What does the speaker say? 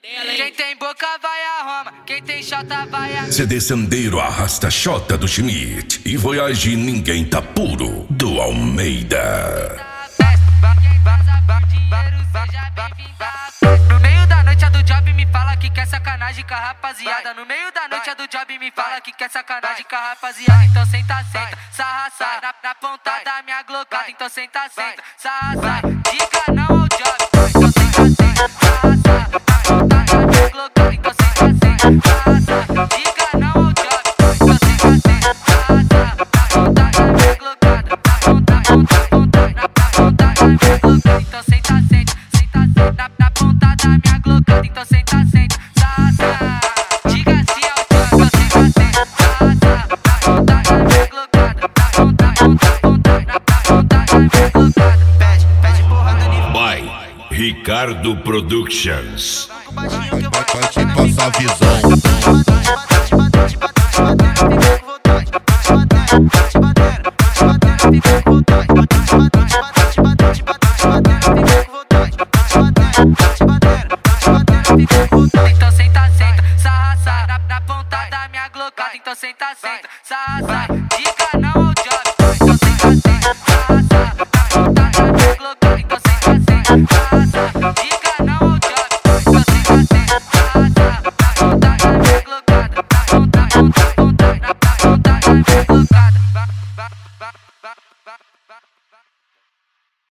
Quem tem boca vai a Roma, quem tem chota vai a... CD Sandeiro arrasta Xota do Schmidt e Voyage Ninguém Tá Puro do Almeida. No meio da noite a do job me fala que quer sacanagem com a rapaziada. No meio da noite a do job me fala que quer sacanagem com a rapaziada. Então senta, senta, sarra, sarra na ponta da minha glocada. Então senta, senta, sarra, sarra, diga não ao job. Então senta, senta, sarra, sarra na ponta da minha glocada. Então senta, senta, sarra, sarra, diga não ao job. Então senta, senta, sarra, sarra na ponta da minha glocada. Na ponta da minha glocada. Então senta, senta, na ponta da minha glocada. Então senta, senta, sarra, sarra, diga sim ao job. Então senta, senta, sarra, sarra na ponta da minha glocada. Na ponta da minha glocada. Pede porrada de By Ricardo Productions. Vai te passar a visão. Então senta, senta, sarra, sarra na ponta da minha glocada. Então senta, senta, sarra, sarra, diga não ao job. Então senta, senta, sarra, sarra na ponta da minha glocada.